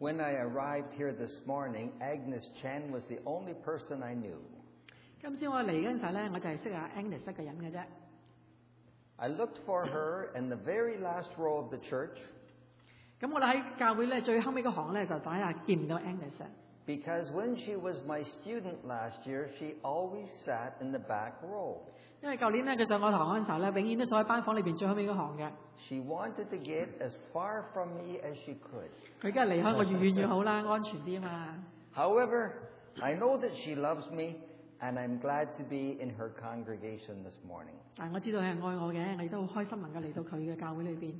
When I arrived here this morning, Agnes Chen was the only person I knew. 今朝我嚟嗰陣時咧，我就係識阿 Agnes 一個人嘅啫。 I looked for her in the very last row of the church. 咁我哋喺教會咧最後尾嗰行咧就睇下見唔到 Agnes。 Because when she was my student last year, she always sat in the back row. 因為舊年咧佢上我堂嗰陣時候咧，永遠都坐喺班房裏邊最後尾嗰行嘅。 She wanted to get as far from me as she could. 佢梗係離開我越遠越好啦，安全啲啊嘛。 However, I know that she loves me, and I'm glad to be in her congregation this morning. 但我知道佢係愛我嘅，我亦都好開心能夠嚟到佢嘅教會裏邊。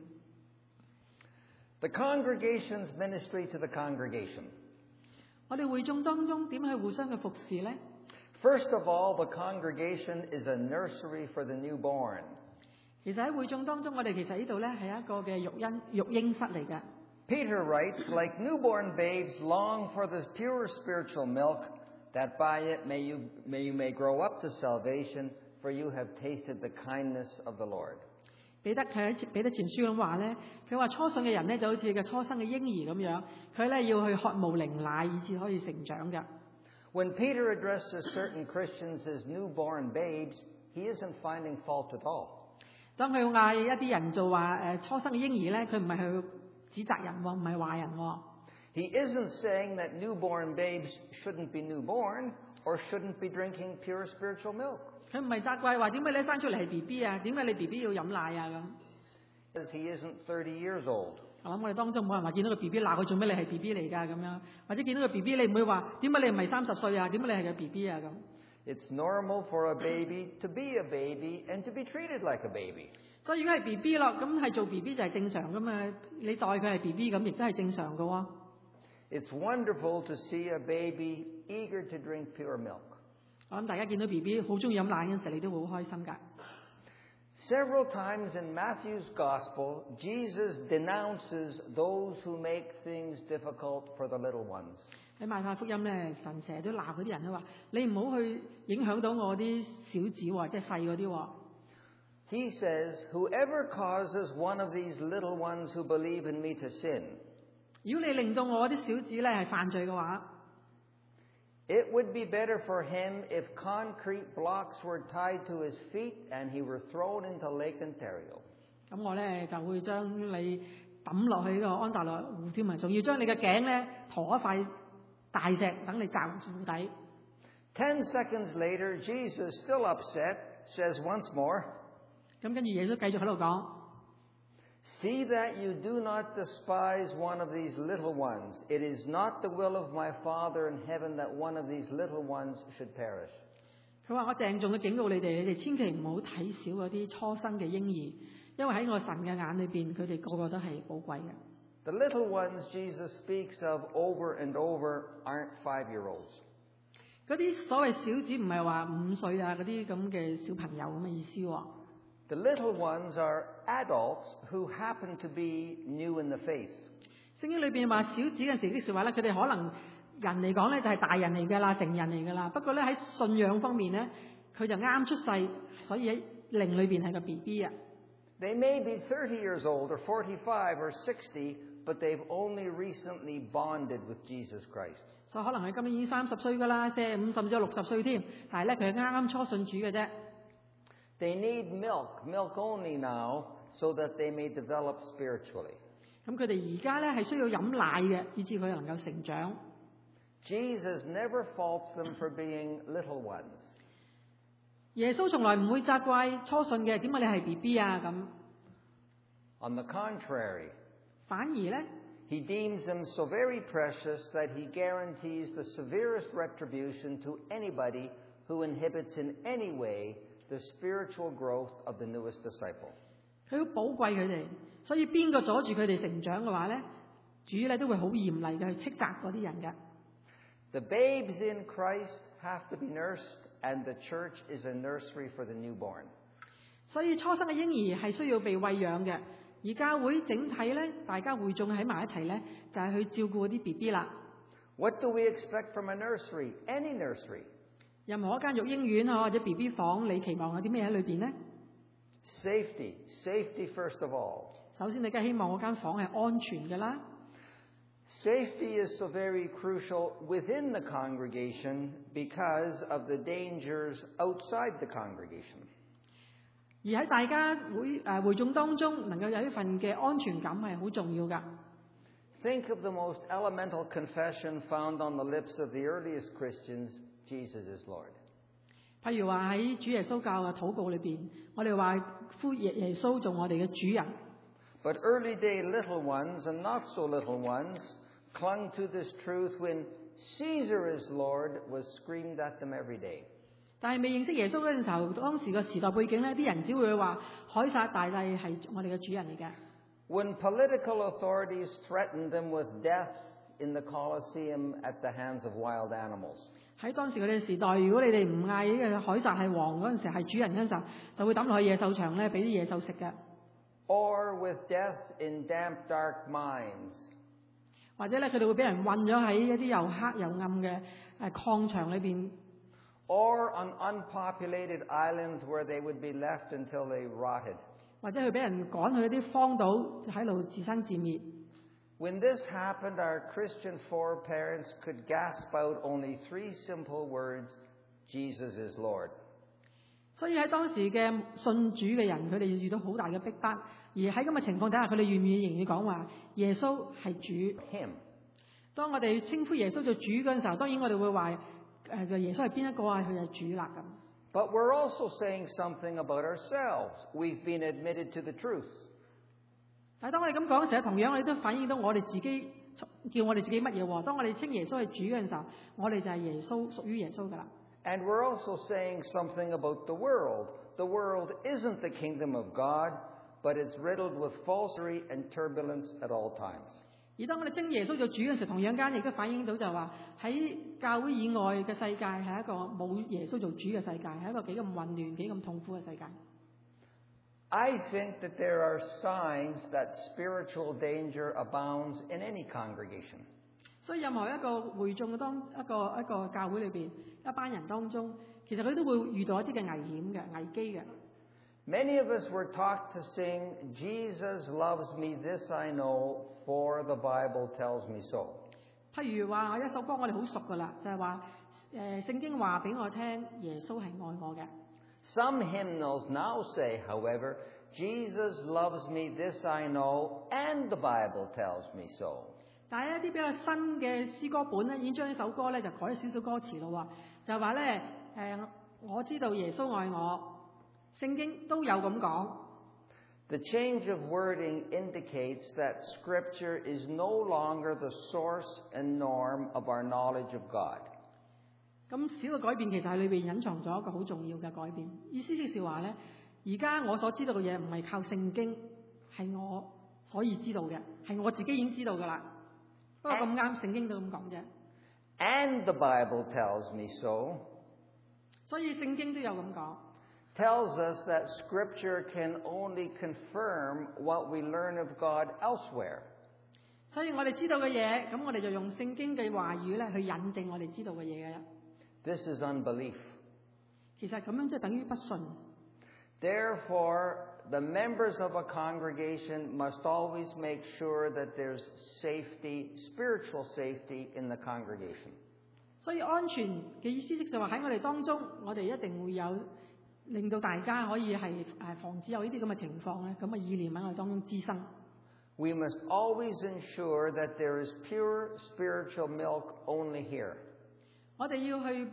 The congregation's ministry to the congregation. 我哋會眾當中點去互相嘅服侍咧？ First of all, the congregation is a nursery for the newborn. 其實喺會眾當中，我哋其實呢度咧係一個嘅育嬰室嚟嘅。 Peter writes, like newborn babes long for the pure spiritual milk, that by it you may grow up to salvation, for you have tasted the kindness of the Lord. 彼得佢喺彼得前書咁話咧，佢話初信嘅人咧就好似個初生嘅嬰兒咁樣，佢咧要去渴慕靈奶，以至可以成長嘅。 When Peter addresses certain Christians as newborn babes, he isn't finding fault at all. 當佢嗌一啲人做話初生嘅嬰兒咧，佢唔係去指責人喎，唔係話人喎。 He isn't saying that newborn babes shouldn't be newborn or shouldn't be drinking pure spiritual milk. 佢唔係責怪話點解你生出嚟係 BB 啊？點解你 BB 要飲奶啊咁？ Because he isn't 30 years old. 我諗我哋當中冇人話見到個 BB 鬧佢做咩你係 BB 嚟㗎咁樣，或者見到個 BB 你唔會話點解你唔係30歲啊？點解你係個 BB 啊咁？ It's normal for a baby to be a baby and to be treated like a baby. 所以如果係 BB 咯，咁係做 BB 就係正常㗎嘛。你代佢係 BB 咁，亦都係正常㗎喎。 It's wonderful to see a baby eager to drink pure milk. 我諗大家見到 BB 好中意飲奶嗰陣時，你都會好開心㗎。 Several times in Matthew's Gospel, Jesus denounces those who make things difficult for the little ones. 喺馬太福音咧，神成日都鬧嗰啲人都話：你唔好去影響到我啲小子喎，即係細嗰啲喎。 He says, whoever causes one of these little ones who believe in me to sin, 如果你令到我啲小子咧係犯罪嘅話， it would be better for him if concrete blocks were tied to his feet and he were thrown into Lake Ontario. 咁我咧就會將你抌落去呢個安大略湖添啊，仲要將你嘅頸咧馱一塊大石等你砸湖底。 10 seconds later, Jesus, still upset, says once more, 咁跟住耶穌繼續喺度講 see that you do not despise one of these little ones. It is not the will of my Father in heaven that one of these little ones should perish. 佢話：我鄭重嘅警告你哋千祈唔好睇小嗰啲初生嘅嬰兒，因為喺我神嘅眼裏邊，佢哋個個都係寶貴嘅。 The little ones Jesus speaks of over and over aren't 5-year-olds. 嗰啲所謂小子唔係話5歲啊嗰啲咁嘅小朋友咁嘅意思喎。 The little ones are adults who happen to be new in the faith. 聖經裏邊話小子嘅時啲説話咧，佢哋可能人嚟講咧就係大人嚟㗎啦，成人嚟㗎啦。不過咧喺信仰方面咧，佢就啱出世，所以喺靈裏邊係個 BB 啊。 They may be 30 years old or 45 or 60, but they've only recently bonded with Jesus Christ. 所以可能佢今年已經30歲㗎啦，45甚至有60歲添。但係咧佢係啱啱初信主嘅啫。 They need milk only now, so that they may develop spiritually. 咁佢哋而家咧係需要飲奶嘅，以致佢能夠成長。 Jesus never faults them for being little ones. 耶穌從來唔會責怪初信嘅，點解你係 BB 啊咁？ On the contrary, 反而咧， he deems them so very precious that he guarantees the severest retribution to anybody who inhibits in any way the spiritual growth of the newest disciple. 佢好寶貴佢哋，所以邊個阻住佢哋成長嘅話咧，主咧都會好嚴厲嘅去斥責嗰啲人嘅。 The babes in Christ have to be nursed, and the church is a nursery for the newborn. 所以初生嘅嬰兒係需要被餵養嘅，而教會整體咧，大家會眾喺埋一齊咧，就係去照顧嗰啲 BB 啦。 What do we expect from a nursery? Any nursery? 任何一間育嬰院或者 BB 房，你期望有啲咩喺裏邊呢？ Safety first of all. 首先，你梗係希望嗰間房係安全嘅啦。 Safety is so very crucial within the congregation because of the dangers outside the congregation. 而喺大家會眾當中，能夠有一份嘅安全感係好重要㗎。 Think of the most elemental confession found on the lips of the earliest Christians, Jesus is Lord. 譬如話喺主耶穌教嘅禱告裏邊，我哋話呼耶穌做我哋嘅主人。 But early day little ones and not so little ones clung to this truth when Caesar is Lord was screamed at them every day. 但係未認識耶穌嗰陣時候，當時個時代背景咧，啲人只會話凱撒大帝係我哋嘅主人嚟嘅。 When political authorities threatened them with death in the Colosseum at the hands of wild animals. 喺當時佢哋時代，如果你哋唔嗌呢個凱撒係王嗰陣時，係主人嗰陣時候，就會抌落去野獸場咧，俾啲野獸食嘅。 Or with death in damp, dark mines. 或者咧，佢哋會俾人困咗喺一啲又黑又暗嘅礦場裏邊。 Or on unpopulated islands where they would be left until they rotted. 或者佢俾人趕去一啲荒島，就喺度自生自滅。 When this happened, our Christian foreparents could gasp out only 3 simple words, Jesus is Lord. 所以喺當時嘅信主嘅人，佢哋遇到好大嘅逼迫，而喺咁嘅情況底下，佢哋願唔願意仍然講話耶穌係主 Him. 當我哋稱呼耶穌做主嗰陣時候，當然我哋會話耶穌係邊一個啊？佢係主啦咁。 But we're also saying something about ourselves. We've been admitted to the truth. 但係當我哋咁講嘅時候，同樣我哋都反映到我哋自己叫我哋自己乜嘢喎？當我哋稱耶穌係主嗰陣時候，我哋就係耶穌，屬於耶穌㗎啦。 And we're also saying something about the world. The world isn't the kingdom of God, but it's riddled with falsery and turbulence at all times. 而當我哋稱耶穌做主嘅時候，同樣間亦都反映到就話喺教會以外嘅世界係一個冇耶穌做主嘅世界，係一個幾咁混亂、幾咁痛苦嘅世界。 I think that there are signs that spiritual danger abounds in any congregation. 所以任何一個會眾嘅一個教會裏邊一班人當中，其實佢都會遇到一啲嘅危險嘅危機嘅。 Many of us were taught to sing, Jesus loves me, this I know, for the Bible tells me so. 譬如話一首歌我哋好熟㗎啦，就係話聖經話俾我聽，耶穌係愛我嘅。 Some hymnals now say, however, Jesus loves me, this I know, and the Bible tells me so. 但係一啲比較新嘅詩歌本咧，已經將呢首歌咧就改咗少少歌詞咯喎，就係話咧我知道耶穌愛我，聖經都有咁講。 The change of wording indicates that Scripture is no longer the source and norm of our knowledge of God. 咁小嘅改變其實喺裏邊隱藏咗一個好重要嘅改變，意思即是話咧，而家我所知道嘅嘢唔係靠聖經，係我所以知道嘅，係我自己已經知道㗎啦。不過咁啱聖經都咁講啫。 And the Bible tells me so. 所以聖經都有咁講。 Tells us that Scripture can only confirm what we learn of God elsewhere. 所以我哋知道嘅嘢，咁我哋就用聖經嘅話語咧去引證我哋知道嘅嘢嘅。 This is unbelief. 其實咁樣即係等於不信。 Therefore, the members of a congregation must always make sure that there's safety, spiritual safety in the congregation. 所以安全嘅意思即係話喺我哋當中，我哋一定會有令到大家可以係防止有呢啲咁嘅情況咧，咁嘅意念喺我哋當中滋生。 We must always ensure that there is pure spiritual milk only here. 我哋要去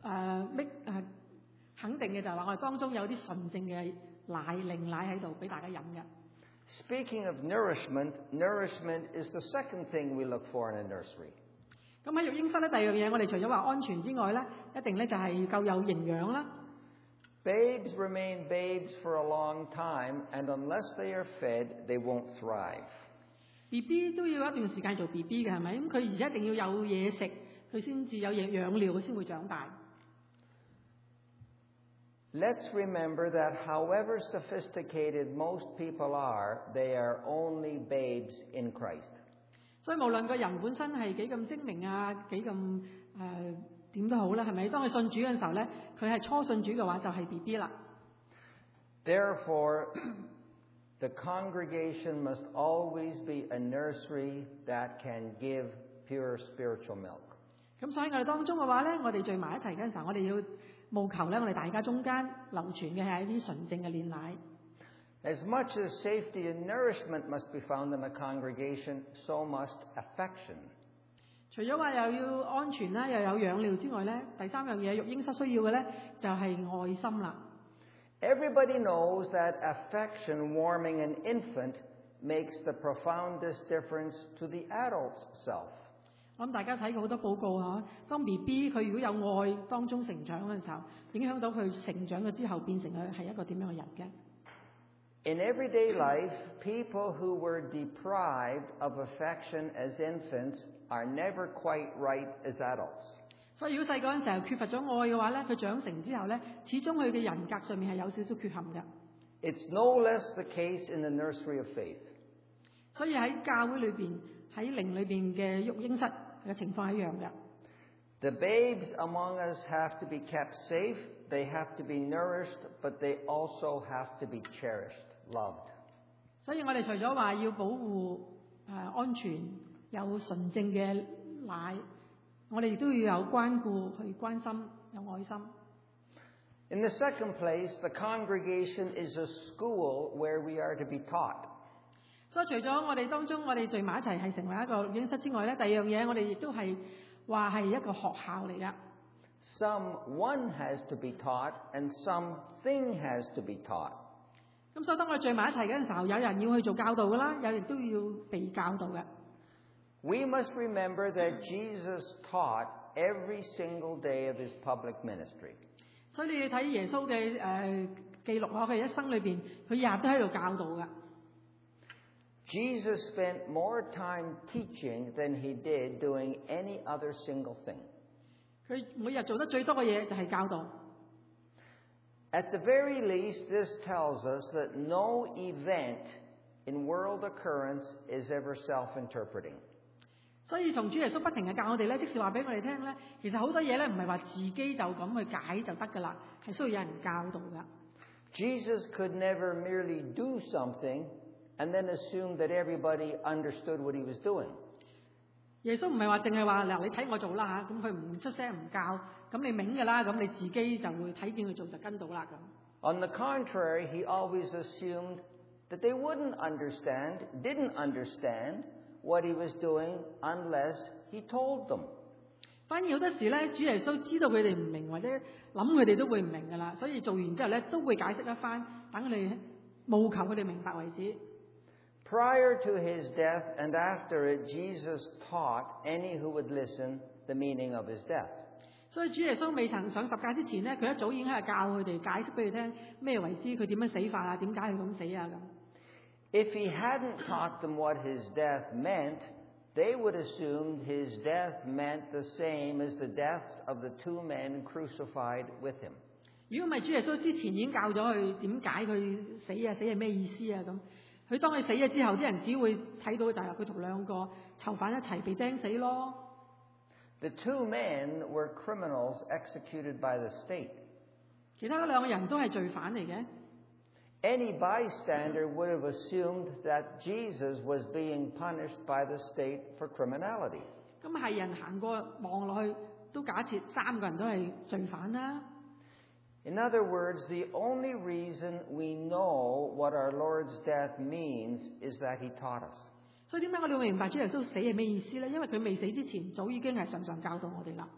肯定嘅就係話，我哋當中有啲純正嘅靈奶喺度俾大家飲嘅。 Speaking of nourishment, nourishment is the second thing we look for in a nursery. 咁喺育嬰室咧，第二樣嘢我哋除咗話安全之外咧，一定咧就係夠有營養啦。 Babes remain babes for a long time, and unless they are fed, they won't thrive. BB 都要一段時間做 BB 嘅，係咪？咁佢而且一定要有嘢食，佢先至有養料，佢先會長大。 Let's remember that however sophisticated most people are, they are only babes in Christ. 所以無論個人本身係幾咁精明啊，幾咁點都好啦，係咪？當佢信主嘅時候咧，佢係初信主嘅話就係 BB 啦。 Therefore, The congregation must always be a nursery that can give pure spiritual milk. 咁所以我哋當中嘅話咧，我哋聚埋一齊嘅時候，我哋要務求咧，我哋大家中間流傳嘅係一啲純正嘅煉奶。 As much as safety and nourishment must be found in a congregation, so must affection. 除咗話又要安全啦，又有養料之外咧，第三樣嘢育嬰室需要嘅咧就係愛心啦。 Everybody knows that affection warming an infant makes the profoundest difference to the adult's self. 我諗大家睇過好多報告嚇，當 BB 佢如果有愛當中成長嘅時候，影響到佢成長咗之後變成佢係一個點樣嘅人嘅。 In everyday life, people who were deprived of affection as infants are never quite right as adults. 所以如果細個嗰陣時候缺乏咗愛嘅話咧，佢長成之後咧，始終佢嘅人格上面係有少少缺陷嘅。 It's no less the case in the nursery of faith. 所以喺教會裏邊，喺靈裏邊嘅育嬰室嘅情況係一樣嘅。 The babes among us have to be kept safe, they have to be nourished, but they also have to be cherished, loved. 所以我哋除咗話要保護安全有純正嘅奶，我哋亦都要有關顧去關心有愛心。 In the second place, the congregation is a school where we are to be taught. 所以除咗我哋當中我哋聚埋一齊係成為一個育嬰室之外咧，第二樣嘢我哋亦都係話係一個學校嚟㗎。 Someone has to be taught and something has to be taught. 咁所以當我哋聚埋一齊嗰陣時候，有人要去做教導㗎啦，有人都要被教導嘅。 We must remember that Jesus taught every single day of his public ministry. 所以你要睇耶穌嘅記錄喺佢一生裏邊，佢日日都喺度教導㗎。 Jesus spent more time teaching than he did doing any other single thing. 佢每日做得最多嘅嘢就係教導。 At the very least, this tells us that no event in world occurrence is ever self-interpreting. 所以從主耶穌不停嘅教我哋咧，即是話俾我哋聽咧，其實好多嘢咧唔係話自己就咁去解就得㗎啦，係需要有人教導㗎。 Jesus could never merely do something and then assume that everybody understood what he was doing. 耶穌唔係話淨係話嗱，你睇我做啦嚇，咁佢唔出聲唔教，咁你明㗎啦，咁你自己就會睇見佢做就跟到啦咁。 On the contrary, he always assumed that they didn't understand what he was doing unless he told them. 反而好多時咧，主耶穌知道佢哋唔明或者諗佢哋都會唔明㗎啦，所以做完之後咧都會解釋一番，等佢哋務求佢哋明白為止。 Prior to his death and after it, Jesus taught any who would listen the meaning of his death. 所以主耶穌未曾上十架之前咧，佢一早已經係教佢哋解釋俾佢聽咩為之，佢點樣死法啊，點解佢咁死啊咁。 If he hadn't taught them what his death meant, they would assume his death meant the same as the deaths of the two men crucified with him. 如果唔係主耶穌之前已經教咗佢點解佢死啊，死係咩意思啊咁。佢當佢死咗之後，啲人只會睇到就係佢同兩個囚犯一齊被釘死咯。 The two men were criminals executed by the state. 其他嗰兩個人都係罪犯嚟嘅。 Any bystander would have assumed that Jesus was being punished by the state for criminality. 咁係人行過望落去，都假設三個人都係罪犯啦。 In other words, the only reason we know what our Lord's death means is that he taught us. 所以點解我哋會明白主耶穌死係咩意思咧？因為佢未死之前，早已經係常常教導我哋啦。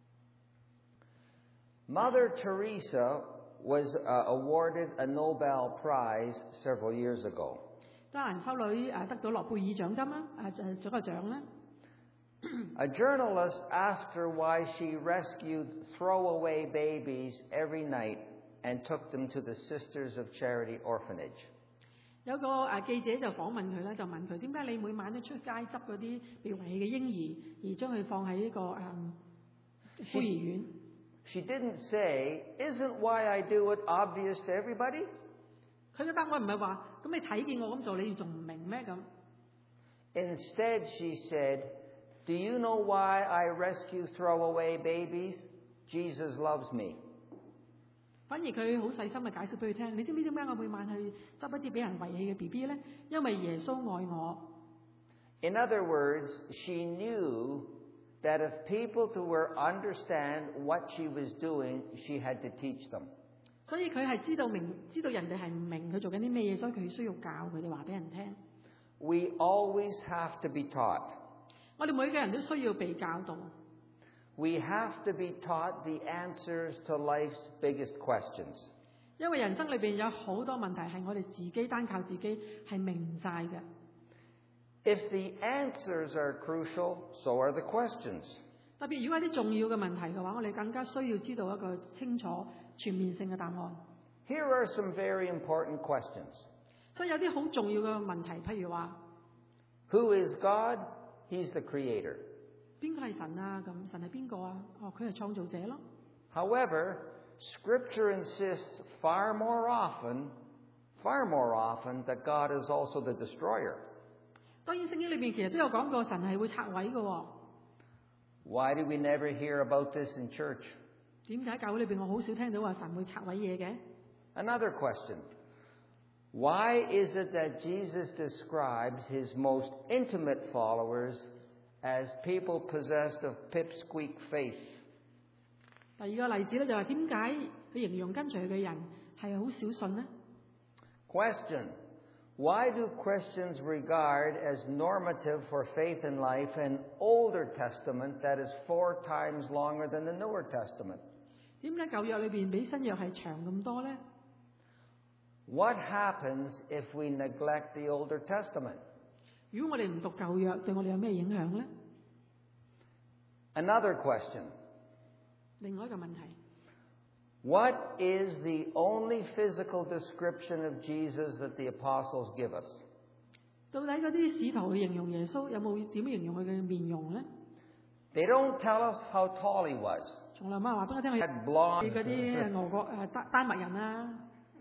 Mother Teresa was awarded a Nobel Prize several years ago. 德蘭修女得到諾貝爾獎金啦，獎個獎咧。 A journalist asked her why she rescued throwaway babies every night and took them to the Sisters of Charity orphanage. 有個記者就訪問佢咧，就問佢點解你每晚都出街執嗰啲被遺棄嘅嬰兒，而將佢放喺呢個孤兒院。 She didn't say, "Isn't why I do it obvious to everybody?" 佢嘅答案唔係話咁你睇見我咁做，你仲唔明咩咁 Instead, she said, "Do you know why I rescue throwaway babies? Jesus loves me." 反而佢好細心嘅解釋俾佢聽。你知唔知點解我每晚去執一啲俾人遺棄嘅 BB 咧？因為耶穌愛我。 In other words, she knew that if people were to understand what she was doing, she had to teach them. 所以佢係知道人哋係唔明佢做緊啲咩嘢，所以佢需要教佢哋話俾人聽。 We always have to be taught. 我哋每個人都需要被教導。 We have to be taught the answers to life's biggest questions. 因為人生裏邊有好多問題係我哋自己單靠自己係明唔晒嘅。 If the answers are crucial, so are the questions. 特別如果係啲重要嘅問題嘅話，我哋更加需要知道一個清楚全面性嘅答案。 Here are some very important questions. 所以有啲好重要嘅問題，譬如話 Who is God? He's the creator. 邊個係神啊？咁神係邊個啊？哦，佢係創造者咯。 However, Scripture insists far more often that God is also the destroyer. 當然聖經裏邊其實都有講過神係會拆毀嘅喎。 Why do we never hear about this in church? 點解教會裏邊我好少聽到話神會拆毀嘢嘅？ Another question. Why is it that Jesus describes his most intimate followers as people possessed of pipsqueak faith? 第二個例子咧就係點解佢形容跟隨佢嘅人係好小信呢？ Question. Why do Christians regard as normative for faith in life an older testament that is 4 times longer than the newer testament? 點解舊約裏邊比新約係長咁多咧？ What happens if we neglect the older testament? 如果我哋唔讀舊約，對我哋有咩影響咧？ Another question. 另外一個問題。 What is the only physical description of Jesus that the apostles give us? 到底嗰啲使徒去形容耶穌，有冇點形容佢嘅面容咧？ They don't tell us how tall he was. 從來冇人話俾我聽佢 Had blonde. 嗰啲俄國丹麥人啊。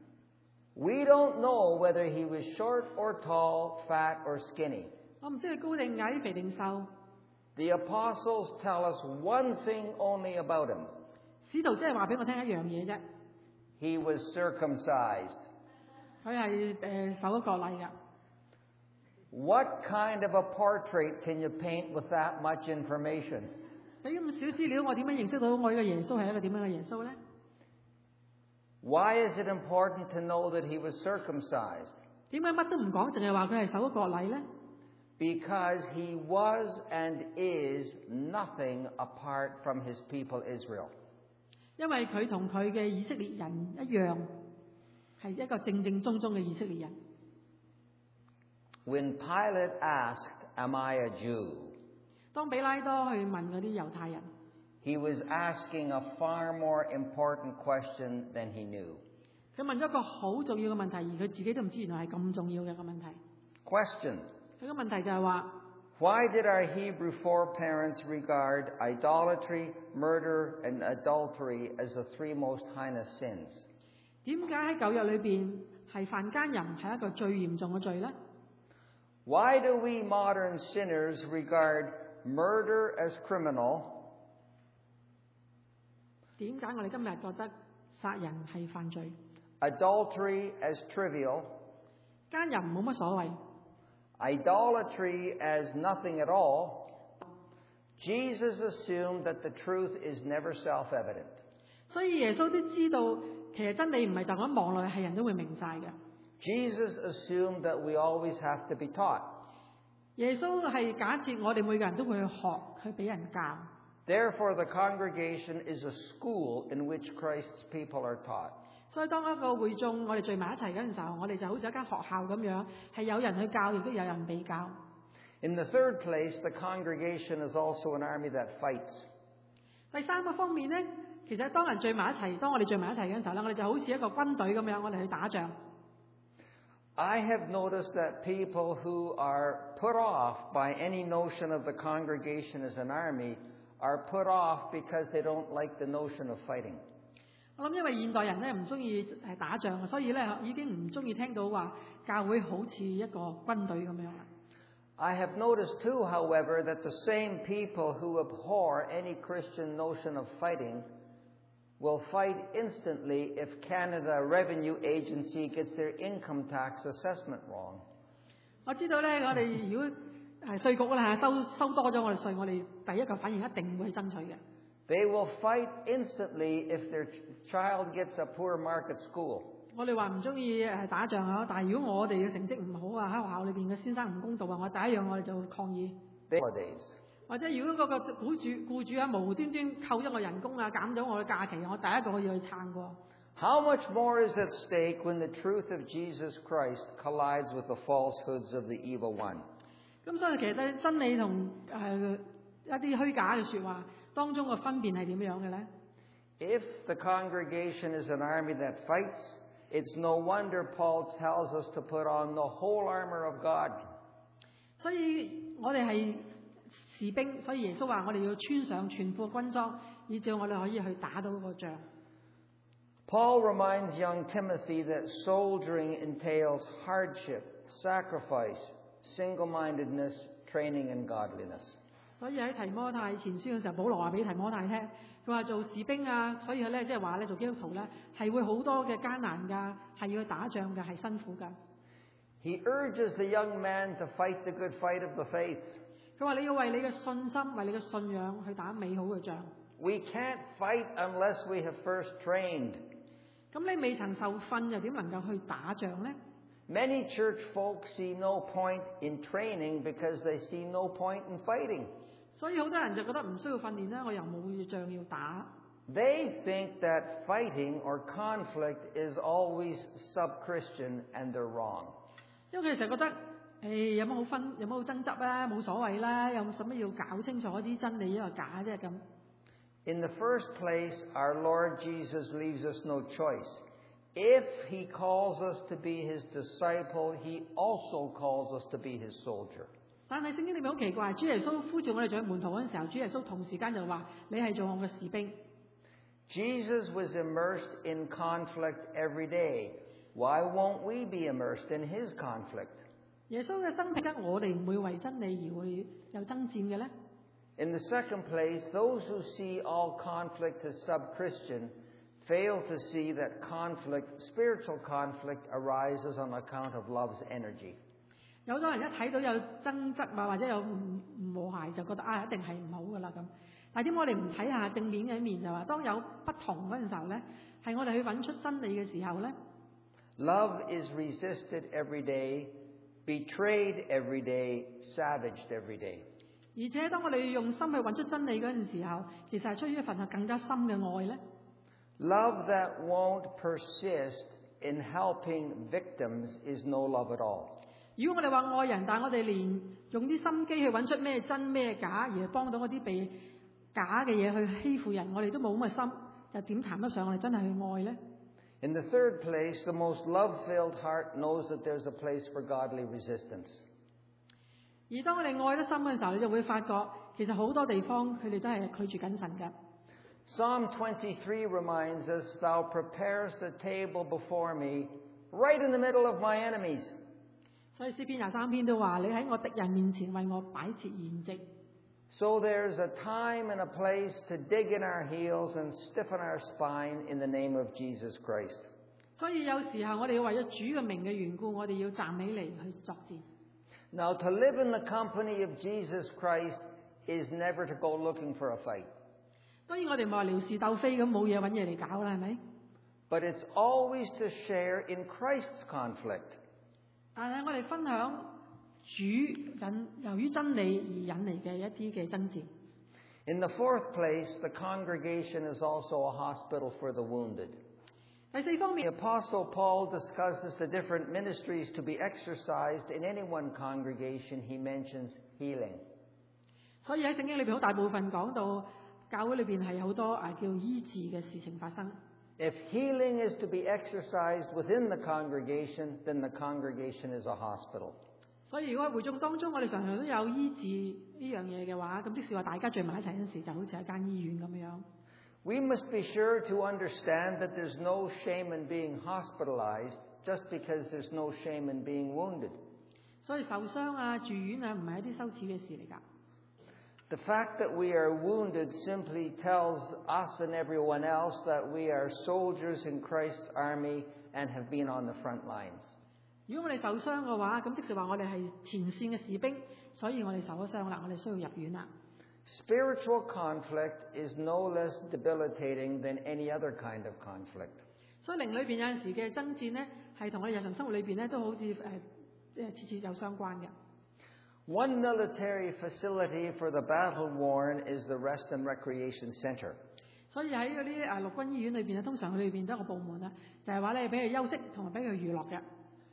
We don't know whether he was short or tall, fat or skinny. 我唔知佢高定矮、肥定瘦。 The apostles tell us one thing only about him. 使徒即係話俾我聽一樣嘢啫。 He was circumcised. 佢係受咗割禮㗎。 What kind of a portrait can you paint with that much information? 俾咁少資料，我點樣認識到我呢個耶穌係一個點樣嘅耶穌咧？ Why is it important to know that he was circumcised? 點解乜都唔講，淨係話佢係受咗割禮咧？ Because he was and is nothing apart from his people Israel. 因為佢同佢嘅以色列人一樣，係一個正正宗宗嘅以色列人。 When Pilate asked, "Am I a Jew?" 當比拉多去問嗰啲猶太人， he was asking a far more important question than he knew. 佢問咗一個好重要嘅問題，而佢自己都唔知原來係咁重要嘅一個問題。 Question. 佢個問題就係話 Why did our Hebrew foreparents regard idolatry, murder, and adultery as the 3 most heinous sins? 點解喺舊約裏邊係犯奸淫係一個最嚴重嘅罪咧？ Why do we modern sinners regard murder as criminal, 點解我哋今日覺得殺人係犯罪， adultery as trivial, 奸淫冇乜所謂， idolatry as nothing at all? Jesus assumed that the truth is never self-evident. 所以耶穌都知道其實真理唔係就咁望落去係人都會明晒嘅。 Jesus assumed that we always have to be taught. 耶穌係假設我哋每個人都會去學，去俾人教。 Therefore, the congregation is a school in which Christ's people are taught. 所以當一個會眾我哋聚埋一齊嗰陣時候，我哋就好似一間學校咁樣，係有人去教，亦都有人被教。 In the third place, the congregation is also an army that fights. 第三個方面咧，其實當我哋聚埋一齊嗰陣時候咧，我哋就好似一個軍隊咁樣，我哋去打仗。 I have noticed that people who are put off by any notion of the congregation as an army are put off because they don't like the notion of fighting. 我諗因為現代人咧唔中意打仗，所以咧已經唔中意聽到話教會好似一個軍隊咁樣啦。 I have noticed too, however, that the same people who abhor any Christian notion of fighting will fight instantly if Canada Revenue Agency gets their income tax assessment wrong. 我知道咧，我哋如果係稅局啦收多咗我哋稅，我哋第一個反應一定會去爭取嘅。 They will fight instantly if their child gets a poor market school. 我哋話唔中意打仗啊，但係如果我哋嘅成績唔好啊，喺學校裏邊嘅先生唔公道啊，我第一樣我哋就抗議。 Holidays. 或者如果嗰個僱主啊無端端扣咗我人工啊，減咗我嘅假期，我第一個要去撐過。 How much more is at stake when the truth of Jesus Christ collides with the falsehoods of the evil one? 咁所以其實咧，真理同一啲虛假嘅説話當中嘅分別係點樣嘅咧？ If the congregation is an army that fights, it's no wonder Paul tells us to put on the whole armor of God. 所以我哋係士兵，所以耶穌話我哋要穿上全副軍裝，以至我哋可以去打到個仗。 Paul reminds young Timothy that soldiering entails hardship, sacrifice, single-mindedness, training, and godliness. 所以喺提摩太前書嘅時候，保羅話俾提摩太聽，佢話做士兵啊，所以咧即係話咧做基督徒咧係會好多嘅艱難㗎，係要去打仗㗎，係辛苦㗎。 He urges the young man to fight the good fight of the faith. 佢話你要為你嘅信心、為你嘅信仰去打美好嘅仗。 We can't fight unless we have first trained. 咁你未曾受訓，又點能夠去打仗呢？ Many church folks see no point in training because they see no point in fighting. 所以好多人就覺得唔需要訓練啦，我又冇仗要打。 They think that fighting or conflict is always sub-Christian, and they're wrong. 因為佢哋就覺得，有乜好爭執啊？冇所謂啦，有使乜要搞清楚啲真理因為假啫咁。 In the first place, our Lord Jesus leaves us no choice. If he calls us to be his disciple, he also calls us to be his soldier. 但係聖經裏面好奇怪，主耶穌呼召我哋做門徒嗰陣時候，主耶穌同時間就話：你係做我嘅士兵。 Jesus was immersed in conflict every day. Why won't we be immersed in his conflict? 耶穌嘅生命得我哋唔會為真理而會有爭戰嘅咧。 In the second place, those who see all conflict as sub-Christian fail to see that spiritual conflict arises on account of love's energy. 有好多人一睇到有爭執啊，或者有唔和諧，就覺得一定係唔好噶啦咁。但係點解我哋唔睇下正面嘅一面，就話當有不同嗰陣時候咧，係我哋去揾出真理嘅時候咧。 Love is resisted every day, betrayed every day, savaged every day. 而且當我哋用心去揾出真理嗰陣時候，其實係出於一份更加深嘅愛咧。 Love that won't persist in helping victims is no love at all. 如果我哋話愛人，但係我哋連用啲心機去揾出咩真咩假，而係幫到嗰啲被假嘅嘢去欺負人，我哋都冇咁嘅心，就點談得上我哋真係去愛咧？ In the third place, the most love-filled heart knows that there's a place for godly resistance. 而當我哋愛得深嘅時候，你就會發覺，其實好多地方佢哋都係拒絕緊神嘅。 Psalm 23 reminds us, Thou preparest a table before me, right in the middle of my enemies. 所以詩篇23篇都話：你喺我敵人面前為我擺設筵席。 So there's a time and a place to dig in our heels and stiffen our spine in the name of Jesus Christ. 所以有時候我哋要為咗主嘅名嘅緣故，我哋要站起嚟去作戰。 Now, to live in the company of Jesus Christ is never to go looking for a fight. 當然我哋唔係話撩事鬥非咁冇嘢揾嘢嚟搞啦，係咪？ But it's always to share in Christ's conflict. 但係我哋分享由於真理而引嚟嘅一啲嘅爭戰。 In the fourth place, the congregation is also a hospital for the wounded. 第四方面 The Apostle Paul discusses the different ministries to be exercised in any one congregation. He mentions healing. 所以喺聖經裏邊好大部分講到教會裏邊係好多叫醫治嘅事情發生。 If healing is to be exercised within the congregation, then the congregation is a hospital. 所以如果喺會眾當中，我哋常常都有醫治呢樣嘢嘅話，咁即使話大家聚埋一齊嗰陣時，就好似一間醫院咁樣。 We must be sure to understand that there's no shame in being hospitalized just because there's no shame in being wounded. 所以受傷啊、住院啊，唔係一啲羞恥嘅事嚟㗎。 The fact that we are wounded simply tells us and everyone else that we are soldiers in Christ's army and have been on the front lines. 如果我哋受傷嘅話，咁即是話我哋係前線嘅士兵，所以我哋受咗傷啦，我哋需要入院啦。 Spiritual conflict is no less debilitating than any other kind of conflict. 所以靈裏邊有陣時嘅爭戰咧，係同我哋日常生活裏邊咧都好似次次有相關嘅。 One military facility for the battle-worn is the Rest and Recreation Center. 所以喺嗰啲陸軍醫院裏邊咧，通常佢裏邊都有個部門啦，就係話咧俾佢休息同埋俾佢娛樂嘅。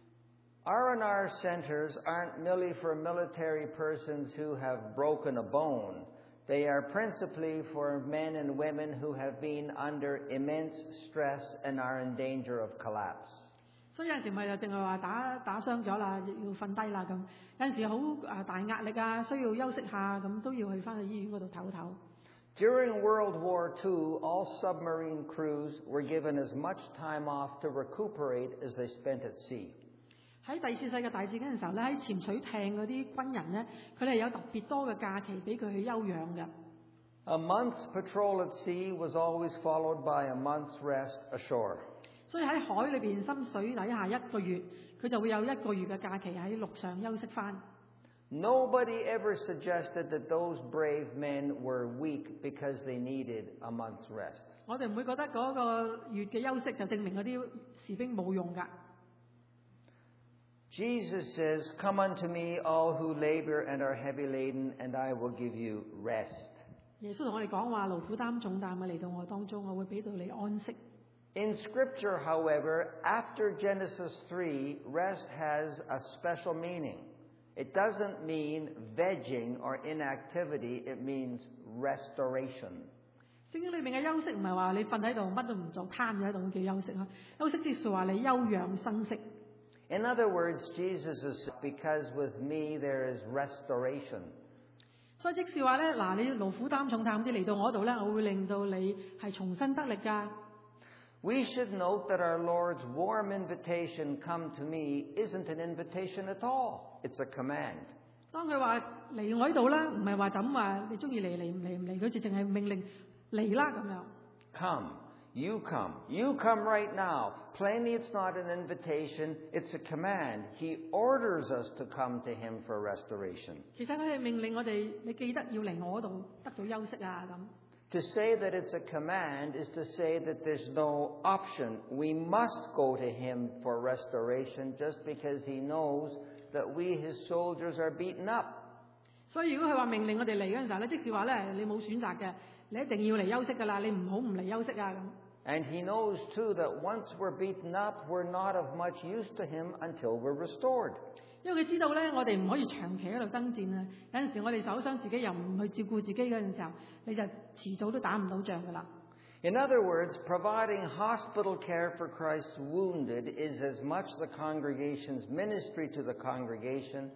R&R centers aren't merely for military persons who have broken a bone. They are principally for men and women who have been under immense stress and are in danger of collapse. 所以有陣時咪就淨係話打傷咗啦，要瞓低啦咁。有陣時好大壓力啊，需要休息下咁，都要去翻去醫院嗰度唞唞。 During World War II, all submarine crews were given as much time off to recuperate as they spent at sea. 喺第二次世界大戰嗰陣時候咧，喺潛水艇嗰啲軍人咧，佢哋有特別多嘅假期俾佢去休養嘅。A month's patrol at sea was always followed by a month's rest ashore. 所以喺海裏邊深水底下1個月，佢就會有1個月嘅假期喺陸上休息翻。Nobody ever suggested that those brave men were weak because they needed a month's rest. 我哋唔會覺得嗰個月嘅休息就證明嗰啲士兵冇用㗎。Jesus says, "Come unto me, all who labor and are heavy laden, and I will give you rest." 耶穌同我哋講話，勞苦擔重擔嘅嚟到我當中，我會俾到你安息。In Scripture, however, after Genesis 3, rest has a special meaning. It doesn't mean vegging or inactivity, it means restoration. 聖經裏面嘅休息唔係話你瞓喺度乜都唔做，攤咗喺度叫休息啊。休息即是話你休養生息。In other words, Jesus is because with me there is restoration. 所以即是話咧，嗱，你勞苦擔重擔啲嚟到我度咧，我會令到你係重新得力㗎。We should note that our Lord's warm invitation, "Come to me," isn't an invitation at all. It's a command. 當佢話嚟我呢度咧，唔係話就咁話你中意嚟唔嚟，佢就淨係命令嚟啦咁樣。Come, you come, you come right now. Plainly, it's not an invitation; it's a command. He orders us to come to Him for restoration. 其實佢係命令我哋，你記得要嚟我度得到休息啊咁。To say that it's a command is to say that there's no option. We must go to Him for restoration just because He knows that we, His soldiers, are beaten up. 所以如果佢話命令我哋嚟嗰陣時候咧，即是話咧，你冇選擇嘅，你一定要嚟休息㗎啦，你唔好唔嚟休息啊咁。And He knows too that once we're beaten up, we're not of much use to Him until we're restored. 因為佢知道咧，我哋唔可以長期喺度爭戰啊！有陣時我哋受傷自己又唔去照顧自己嗰陣時候，你就遲早都打唔到仗㗎啦。In other words, providing hospital care for Christ's wounded is as much the congregation's ministry to the congregation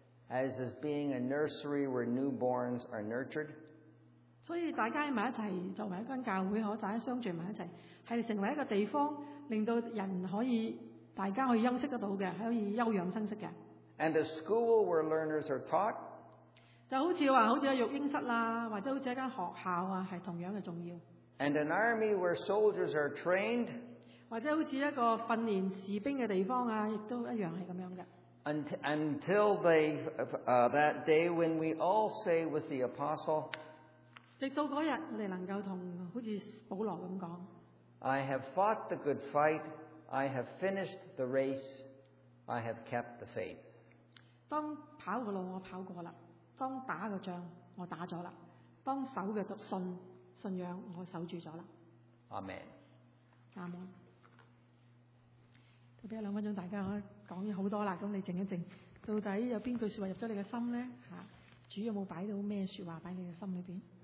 as being a nursery where newborns are nurtured. 所以大家埋一齊作為一間教會，大家相聚埋一齊，係成為一個地方，令到人可以大家可以休息得到嘅，可以休養生息嘅。And a school where learners are taught. 就好似一育嬰室啦，或者好似一間學校啊，係同樣嘅重要。And an army where soldiers are trained. 或者好似一個訓練士兵嘅地方啊，亦都一樣係咁樣嘅。Until that day when we all say with the apostle. 直到嗰日，我哋能夠同好似保羅咁講。I have fought the good fight. I have finished the race. I have kept the faith. 當跑嘅路我跑過啦，當打嘅仗我打咗啦，當守嘅信仰我守住咗啦。Amen。阿門。俾2分鐘大家講咗好多啦，咁你靜一靜，到底有邊句説話入咗你嘅心咧？主有冇擺到咩説話擺你嘅心裏邊？